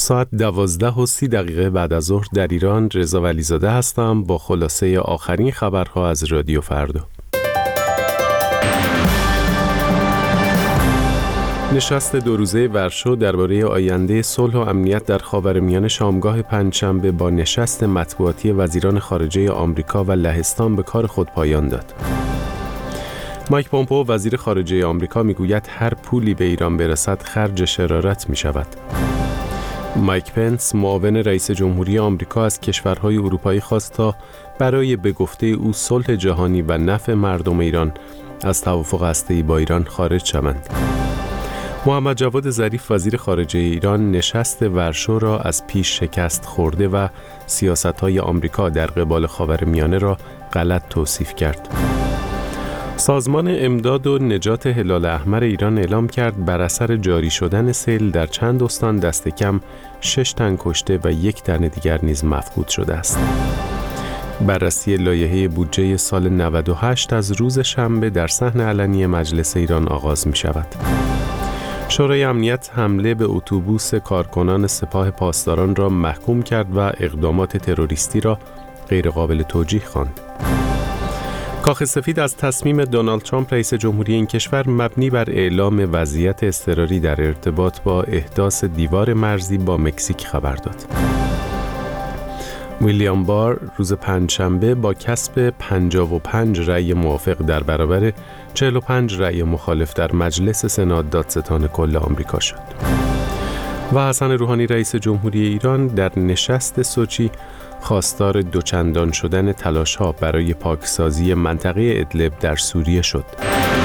ساعت 12:30 بعد از ظهر در ایران. رضا ولیزاده هستم با خلاصه آخرین خبرها از رادیو فردا. نشست 2 روزه ورشو درباره آینده صلح و امنیت در خاورمیانه شامگاه پنجشنبه با نشست مطبوعاتی وزیران خارجه آمریکا و لهستان به کار خود پایان داد. مایک پومپئو وزیر خارجه آمریکا میگوید هر پولی به ایران برسد خرج شرارت می شود. مایک پنس معاون رئیس جمهوری آمریکا از کشورهای اروپایی خواست تا برای به گفته او صلح جهانی و نفع مردم ایران از توافق هسته‌ای با ایران خارج شوند. محمد جواد ظریف وزیر خارجه ایران نشست ورشو را از پیش شکست خورده و سیاست‌های آمریکا در قبال خاورمیانه را غلط توصیف کرد. سازمان امداد و نجات هلال احمر ایران اعلام کرد بر اثر جاری شدن سیل در چند استان دست کم 6 تن کشته و 1 تن دیگر نیز مفقود شده است. بررسی لایحه بودجه سال 98 از روز شنبه در صحن علنی مجلس ایران آغاز می شود. شورای امنیت حمله به اتوبوس کارکنان سپاه پاسداران را محکوم کرد و اقدامات تروریستی را غیرقابل توجیه خواند. کاخ سفید از تصمیم دونالد ترامپ رئیس جمهوری این کشور مبنی بر اعلام وضعیت اضطراری در ارتباط با احداث دیوار مرزی با مکزیک خبر داد. ویلیام بار روز پنجشنبه با کسب 55 رأی موافق در برابر 45 رأی مخالف در مجلس سنا دادستان کل آمریکا شد. و حسن روحانی رئیس جمهوری ایران در نشست سوچی خواستار دوچندان شدن تلاش‌ها برای پاکسازی منطقه ادلب در سوریه شد.